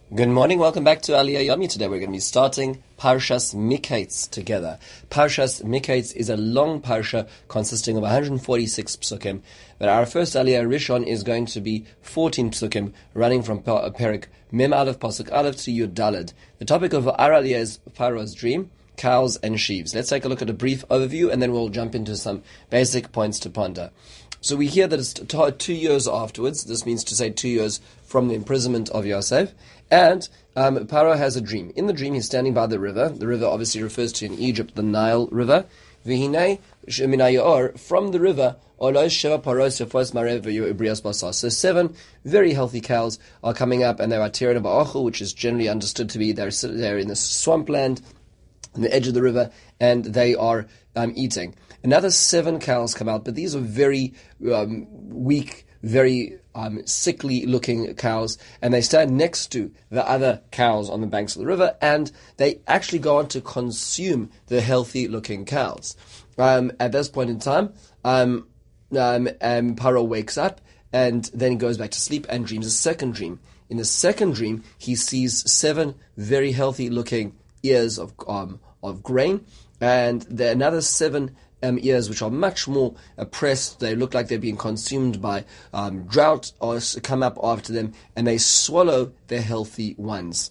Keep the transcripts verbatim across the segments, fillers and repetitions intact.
Good morning, welcome back to Aliyah Yomi. Today we're going to be starting Parshas Miketz together. Parshas Miketz is a long parsha consisting of one hundred forty-six psukim, but our first Aliyah Rishon is going to be fourteen psukim, running from Perik Mem Aleph Pasuk Aleph to Yud Daled. The topic of our Aliyah is Pharaoh's dream, cows and sheaves. Let's take a look at a brief overview and then we'll jump into some basic points to ponder. So we hear that it's t- two years afterwards. This means to say two years from the imprisonment of Yosef. And um, Paro has a dream. In the dream, he's standing by the river. The river obviously refers to, in Egypt, the Nile River. V'hinei sheminayor, from the river, olos sheva paros yefos marev v'yobrias basar. So seven very healthy cows are coming up, and they are tearing ba'achul, which is generally understood to be they're, they're in the swampland, on the edge of the river, and they are um, eating. Another seven cows come out, but these are very um, weak, very um, sickly-looking cows, and they stand next to the other cows on the banks of the river, and they actually go on to consume the healthy-looking cows. Um, at this point in time, um, um, um, Paro wakes up, and then he goes back to sleep and dreams a second dream. In the second dream, he sees seven very healthy-looking ears of um, of grain, and there are another seven Um, ears which are much more oppressed. They look like they're being consumed by um, drought, or come up after them, and they swallow their healthy ones.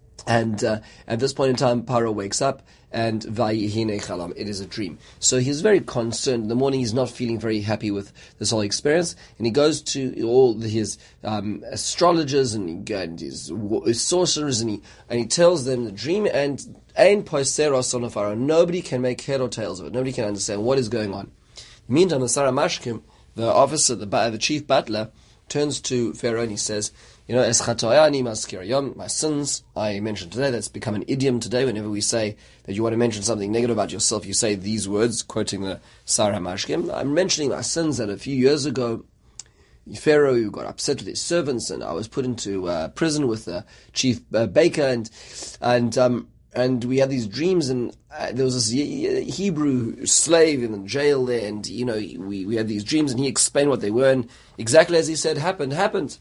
And uh, at this point in time, Paro wakes up, and Vayihine Chalam, it is a dream. So he's very concerned. In the morning, he's not feeling very happy with this whole experience, and he goes to all his um, astrologers and, he, and his, his sorcerers, and he and he tells them the dream, and Ein poiser son of Pharaoh. Nobody can make head or tails of it. Nobody can understand what is going on. Meantime, the Sarah Mashkim, the officer, the, the chief butler, turns to Pharaoh and he says, you know, Es chatoyani maskirayom, my sins, I mentioned today, that's become an idiom today. Whenever we say that you want to mention something negative about yourself, you say these words, quoting the Sarah Mashkim. I'm mentioning my sins that a few years ago, Pharaoh, who got upset with his servants, and I was put into uh, prison with the chief uh, baker, and, and, um, And we had these dreams, and uh, there was this Hebrew slave in the jail there, and, you know, we, we had these dreams, and he explained what they were, and exactly as he said happened, happened.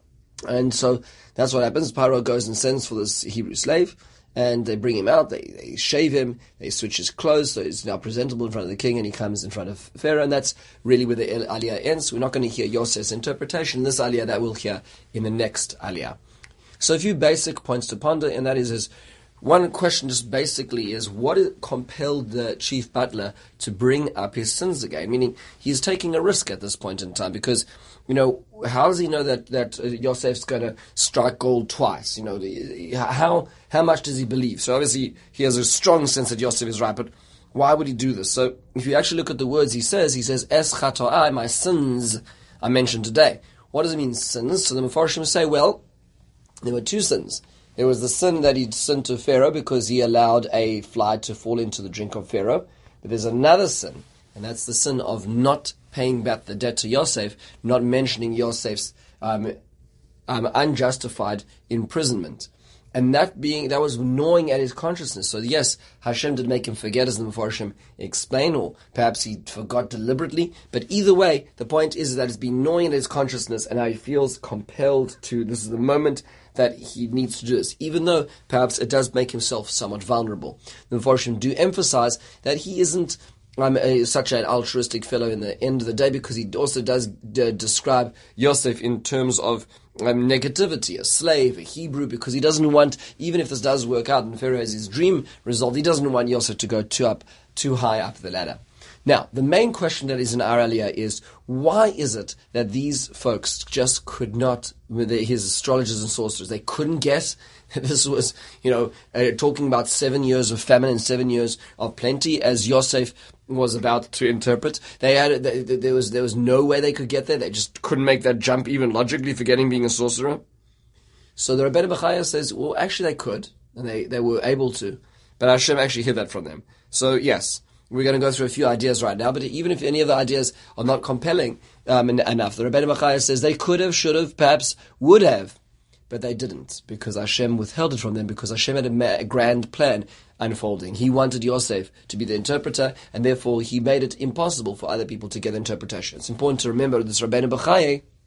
And so that's what happens. Paro goes and sends for this Hebrew slave, and they bring him out, they, they shave him, they switch his clothes, so he's now presentable in front of the king, and he comes in front of Pharaoh, and that's really where the Aliyah ends. We're not going to hear Yosef's interpretation in this Aliyah, that we'll hear in the next Aliyah. So a few basic points to ponder, and that is, is one question just basically is, what compelled the chief butler to bring up his sins again? Meaning, he's taking a risk at this point in time, because, you know, how does he know that, that Yosef's going to strike gold twice? You know, the, how how much does he believe? So obviously, he has a strong sense that Yosef is right, but why would he do this? So, if you actually look at the words he says, he says, Es chato'ai, my sins I mentioned today. What does it mean, sins? So the Mefarshim say, well, there were two sins. There was the sin that he'd sinned to Pharaoh because he allowed a fly to fall into the drink of Pharaoh. But there's another sin, and that's the sin of not paying back the debt to Yosef, not mentioning Yosef's um, um, unjustified imprisonment. And that being, that was gnawing at his consciousness. So yes, Hashem did make him forget, as the Mefarshim explain, or perhaps he forgot deliberately. But either way, the point is that it's been gnawing at his consciousness, and now he feels compelled to, this is the moment that he needs to do this, even though perhaps it does make himself somewhat vulnerable. The Mefarshim do emphasize that he isn't um, a, such an altruistic fellow in the end of the day, because he also does d- describe Yosef in terms of um, negativity, a slave, a Hebrew, because he doesn't want, even if this does work out and Pharaoh has his dream resolved, he doesn't want Yosef to go too up, too high up the ladder. Now, the main question that is in our Aliyah is, why is it that these folks just could not, with his astrologers and sorcerers, they couldn't guess that this was, you know, uh, talking about seven years of famine and seven years of plenty, as Yosef was about to interpret. They had, they, there was there was no way they could get there. They just couldn't make that jump, even logically, forgetting being a sorcerer. So the Rabbeinu Bechaya says, well, actually they could, and they, they were able to, but Hashem actually hid that from them. So yes, we're going to go through a few ideas right now, but even if any of the ideas are not compelling um, enough, the Rabbeinu Bechaya says they could have, should have, perhaps would have, but they didn't, because Hashem withheld it from them, because Hashem had a, ma- a grand plan unfolding. He wanted Yosef to be the interpreter, and therefore he made it impossible for other people to get the interpretation. It's important to remember this Rabbeinu Bechaya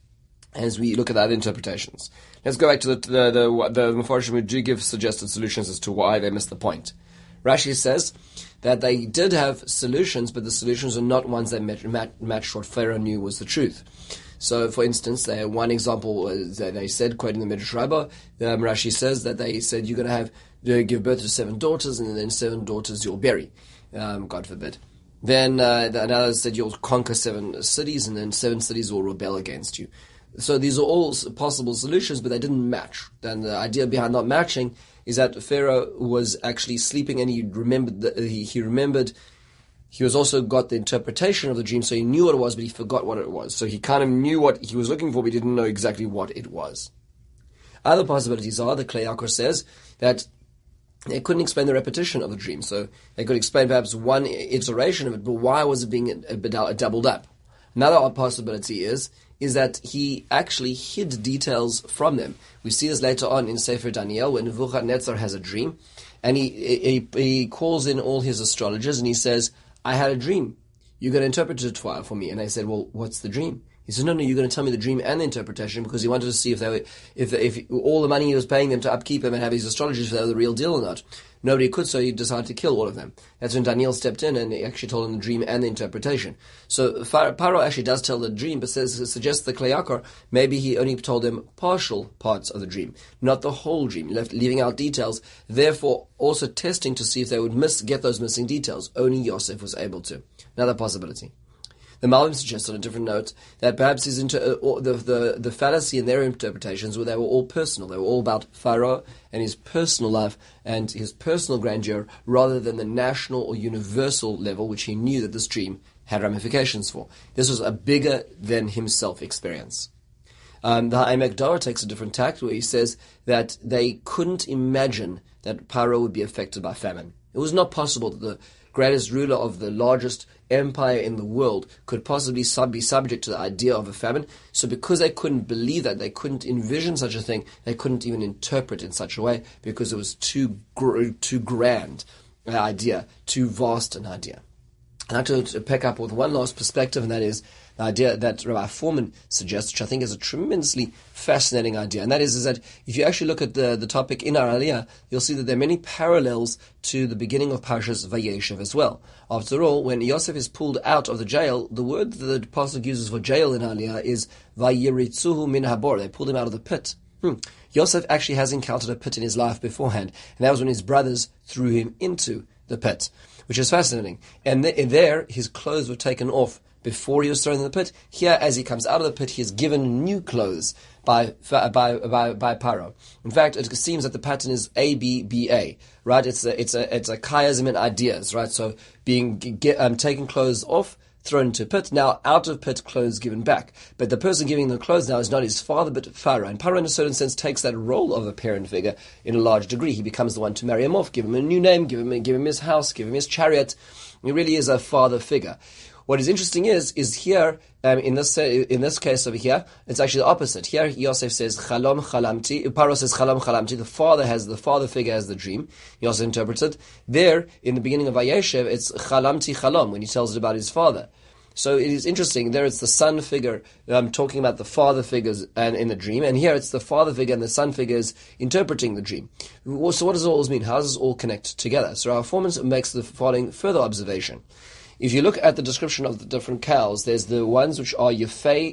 as we look at the other interpretations. Let's go back to the the the, the Mefarshim who do give suggested solutions as to why they missed the point. Rashi says that they did have solutions, but the solutions are not ones that match, match, matched what Pharaoh knew was the truth. So, for instance, they, one example is that they said, quoting the Midrash Rabbah, um, Rashi says that they said you're going to have to give birth to seven daughters, and then seven daughters you'll bury, um, God forbid. Then uh, another said you'll conquer seven cities, and then seven cities will rebel against you. So these are all possible solutions, but they didn't match. And the idea behind not matching is that Pharaoh was actually sleeping, and he remembered. The, he, he remembered. He was also got the interpretation of the dream, so he knew what it was, but he forgot what it was. So he kind of knew what he was looking for, but he didn't know exactly what it was. Other possibilities are, the Klei Yakar says, that they couldn't explain the repetition of the dream. So they could explain perhaps one iteration of it, but why was it being doubled up? Another possibility is, is that he actually hid details from them. We see this later on in Sefer Daniel, when Nebuchadnezzar has a dream, and he, he, he calls in all his astrologers, and he says, I had a dream. You're going to interpret it for me. And they said, well, what's the dream? He said, no, no, you're going to tell me the dream and the interpretation, because he wanted to see if they were, if if all the money he was paying them to upkeep him and have his astrologers, if they were the real deal or not. Nobody could, so he decided to kill all of them. That's when Daniel stepped in and he actually told him the dream and the interpretation. So Paro actually does tell the dream, but says suggests the Klei Yakar maybe he only told them partial parts of the dream, not the whole dream, left leaving out details. Therefore, also testing to see if they would miss get those missing details. Only Yosef was able to. Another possibility. The Malbim suggests on a different note that perhaps his inter- uh, the, the the fallacy in their interpretations were they were all personal. They were all about Pharaoh and his personal life and his personal grandeur, rather than the national or universal level, which he knew that this dream had ramifications for. This was a bigger than himself experience. Um, the Ha'emek Dara takes a different tact, where he says that they couldn't imagine that Pharaoh would be affected by famine. It was not possible that the greatest ruler of the largest empire in the world could possibly sub- be subject to the idea of a famine. So because they couldn't believe that, they couldn't envision such a thing, they couldn't even interpret in such a way, because it was too gr- too grand an idea, too vast an idea. I'd like to, to pick up with one last perspective, and that is the idea that Rabbi Foreman suggests, which I think is a tremendously fascinating idea, and that is, is that if you actually look at the, the topic in our Aliyah, you'll see that there are many parallels to the beginning of Parshas Vayeshev as well. After all, when Yosef is pulled out of the jail, the word that the Pasuk uses for jail in Aliyah is Vayiritzuhu min habor. They pulled him out of the pit. Hmm. Yosef actually has encountered a pit in his life beforehand, and that was when his brothers threw him into the pit, which is fascinating. And th- there, his clothes were taken off before he was thrown in the pit. Here, as he comes out of the pit, he is given new clothes by by by by Paro. In fact, it seems that the pattern is A B B A, right? It's a it's a it's a chiasm in ideas, right? So being get, um, taking clothes off, thrown into a pit. Now, out of pit, clothes given back. But the person giving the clothes now is not his father, but Pharaoh. And Pharaoh, in a certain sense, takes that role of a parent figure in a large degree. He becomes the one to marry him off, give him a new name, give him give him his house, give him his chariot. He really is a father figure. What is interesting is, is here, um, in this in this case over here, it's actually the opposite. Here, Yosef says, Chalom chalamti, Paro says, Chalom chalamti, the father has, the father figure has the dream. Yosef interprets it. There, in the beginning of Vayeshev, it's Chalamti Chalom, when he tells it about his father. So it is interesting. There it's the son figure um, talking about the father figures and in the dream, and here it's the father figure and the son figures interpreting the dream. So what does it all mean? How does it all connect together? So our foreman makes the following further observation. If you look at the description of the different cows, there's the ones which are Yafei,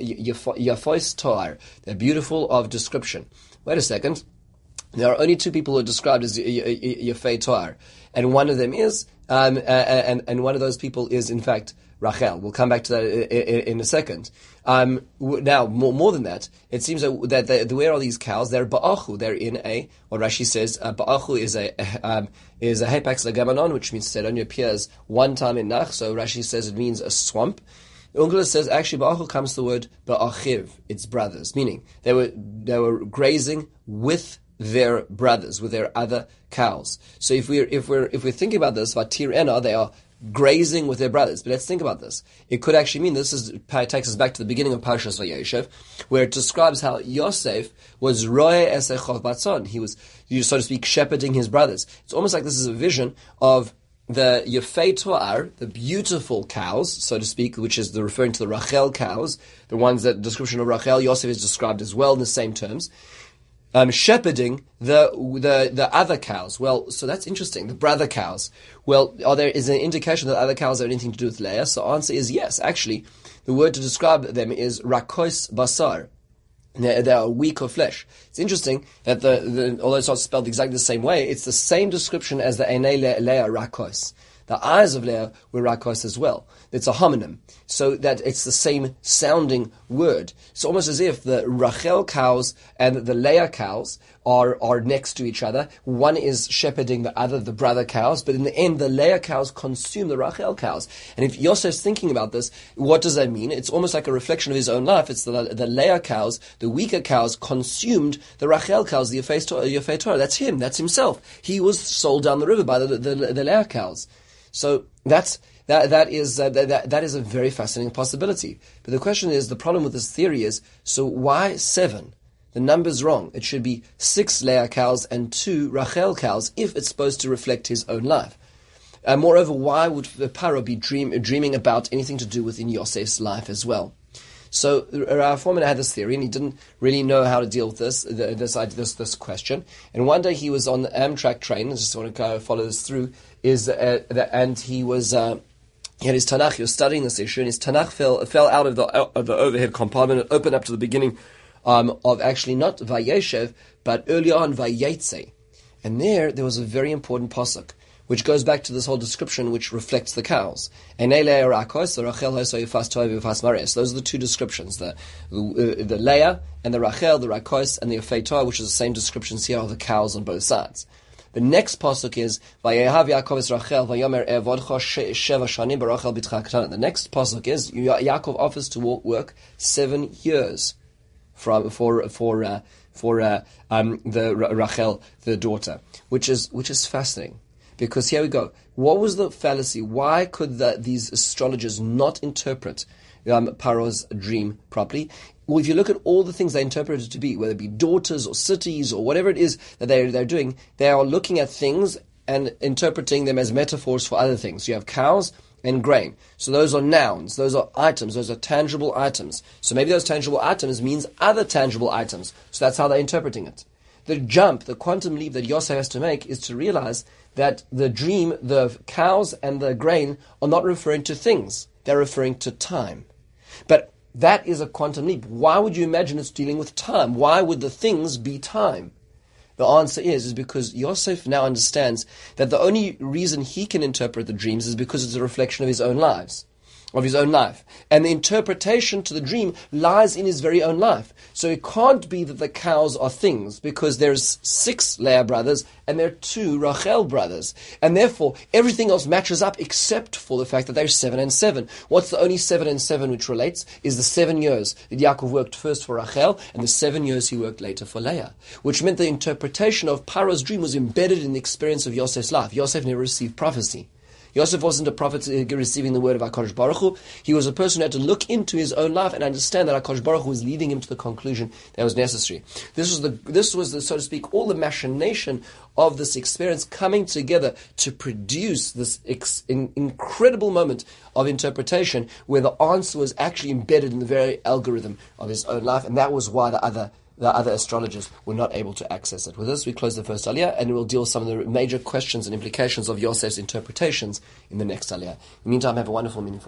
Yafois Toar. They're beautiful of description. Wait a second. There are only two people who are described as Yafei Toar. And one of them is, um, and, and one of those people is, in fact, Rachel. We'll come back to that in a second. Um, now, more, more than that, it seems that, that they, where are these cows? They're ba'achu. They're in a, what Rashi says, uh, ba'achu is a, um, is a hepax legamanon, which means it only appears one time in Nach. So Rashi says it means a swamp. Ungla says actually ba'achu comes to the word ba'achiv. It's brothers, meaning they were, they were grazing with their brothers, with their other cows. So if we're, if we're, if we're thinking about this, vatir ena, they are grazing with their brothers. But let's think about this. It could actually mean, this is takes us back to the beginning of Parshas Vayeshev, where it describes how Yosef was roe esechov batzon. He was, so to speak, shepherding his brothers. It's almost like this is a vision of the Yefei Toar, the beautiful cows, so to speak, which is the referring to the Rachel cows, the ones that the description of Rachel, Yosef is described as well in the same terms, um, shepherding the the the other cows. Well, so that's interesting. The brother cows. Well, are there is an indication that other cows have anything to do with Leah? So answer is yes. Actually, the word to describe them is Rakos Basar. They, they are weak of flesh. It's interesting that the, the although it's not spelled exactly the same way, it's the same description as the Einei Leah Rakos. The eyes of Leah were Rakos as well. It's a homonym, so that it's the same sounding word. It's almost as if the Rachel cows and the Leah cows are, are next to each other. One is shepherding the other, the brother cows, but in the end, the Leah cows consume the Rachel cows. And if Yosef's thinking about this, what does that mean? It's almost like a reflection of his own life. It's the, the Leah cows, the weaker cows, consumed the Rachel cows, the Yefei Torah. That's him, that's himself. He was sold down the river by the, the, the Leah cows. So that's that that is uh, that that is a very fascinating possibility. But the question is, the problem with this theory is, so why seven? The number's wrong. It should be six Leah cows and two Rachel cows if it's supposed to reflect his own life. Uh, moreover, why would the Paro be dream, dreaming about anything to do within Yosef's life as well? So Rav Foreman had this theory, and he didn't really know how to deal with this this this this question. And one day he was on the Amtrak train. I just want to kind of follow this through. Is uh, that, and he was uh, he had his Tanakh. He was studying this issue, and his Tanakh fell fell out of the of the overhead compartment and opened up to the beginning um, of actually not Vayeshev, but earlier on Vayetze. And there there was a very important pasuk, which goes back to this whole description which reflects the cows. Those are the two descriptions, the, the, the Leah and the Rachel, the Rakos and the Yefei Torah, which is the same descriptions here of the cows on both sides. The next pasuk is Vayehav Yaakov es Rachel Vayomer Evodcha Sheva Shanim Barachel Bitcha Ketana. The next pasuk is Yaakov offers to work seven years from for for uh, for uh, um, the Rachel, the daughter, which is which is fascinating. Because here we go. What was the fallacy? Why could the, these astrologers not interpret um, Paro's dream properly? Well, if you look at all the things they interpret it to be, whether it be daughters or cities or whatever it is that they're, they're doing, they are looking at things and interpreting them as metaphors for other things. You have cows and grain. So those are nouns, those are items, those are tangible items. So maybe those tangible items means other tangible items. So that's how they're interpreting it. The jump, the quantum leap that Yosef has to make is to realize that the dream, the cows and the grain are not referring to things. They're referring to time. But that is a quantum leap. Why would you imagine it's dealing with time? Why would the things be time? The answer is, is because Yosef now understands that the only reason he can interpret the dreams is because it's a reflection of his own lives. Of his own life. And the interpretation to the dream lies in his very own life. So it can't be that the cows are things, because there's six Leah brothers and there are two Rachel brothers. And therefore, everything else matches up except for the fact that there's seven and seven. What's the only seven and seven which relates is the seven years that Yaakov worked first for Rachel and the seven years he worked later for Leah. Which meant the interpretation of Paro's dream was embedded in the experience of Yosef's life. Yosef never received prophecy. Yosef wasn't a prophet receiving the word of HaKadosh Baruch Hu. He was a person who had to look into his own life and understand that HaKadosh Baruch Hu was leading him to the conclusion that was necessary. This was the, this was the, so to speak, all the machination of this experience coming together to produce this ex, in, incredible moment of interpretation where the answer was actually embedded in the very algorithm of his own life, and that was why the other the other astrologers were not able to access it. With this, we close the first aliyah, and we'll deal with some of the major questions and implications of Yosef's interpretations in the next aliyah. In the meantime, have a wonderful, meaningful